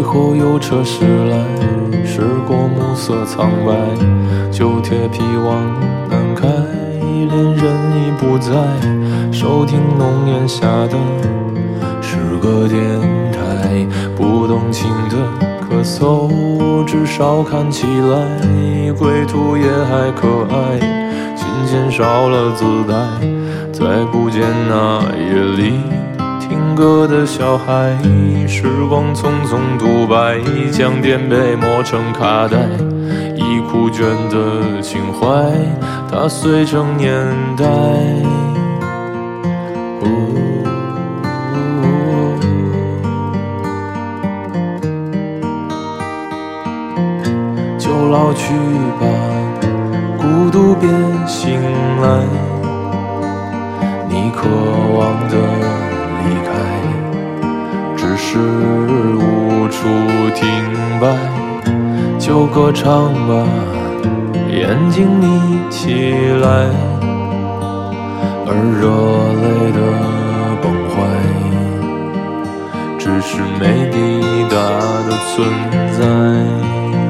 后有车驶来，驶过暮色苍白，旧铁皮往南开，恋人已不在，收听浓烟下的是个电台，不动情的咳嗽，至少看起来归途也还可爱，琴弦少了姿态，再不见那夜里听歌的小孩，时光匆匆独白，将颠沛磨成卡带，已枯卷的情怀，它碎成年代。就老去吧，孤独别醒来，你渴望的离开，只是无处停摆。就歌唱吧，眼睛眯起来，而热泪的崩坏，只是没抵达的存在。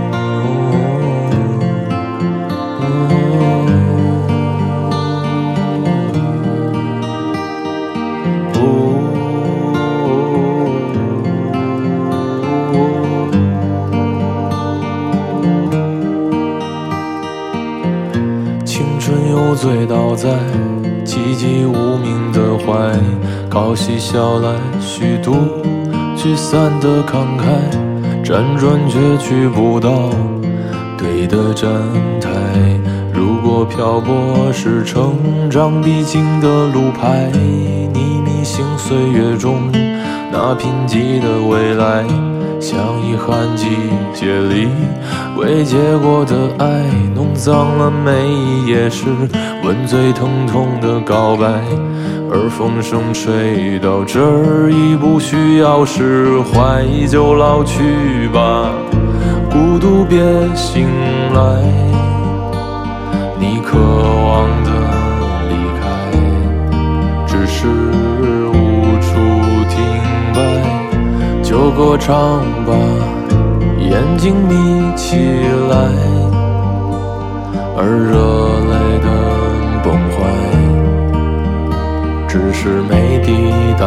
青春有醉倒在寂寂无名的怀，高嬉笑来虚度聚散的慷慨，辗转却去不到对的站台。如果漂泊是成长必经的路牌，你迷信岁月中那贫瘠的未来，像遗憾季节里未结果的爱，弄脏了每一页是吻最疼痛的告白。而风声吹到这儿已不需要释怀，就老去吧，孤独别醒来，你渴望的离开，只是无处停摆。就歌唱吧，眼睛眯起来，而热泪的崩坏，只是没抵达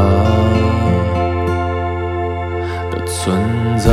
的存在。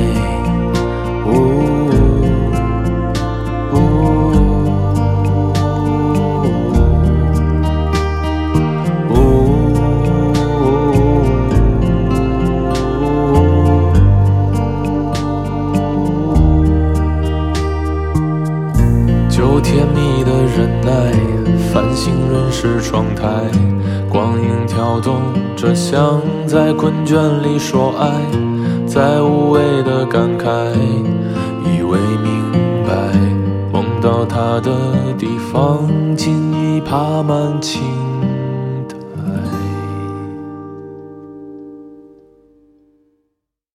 就甜蜜的忍耐，繁星润湿窗台，光影跳动着像在困倦里说爱，在无谓的感慨，以为明白，梦到他的地方尽已爬满青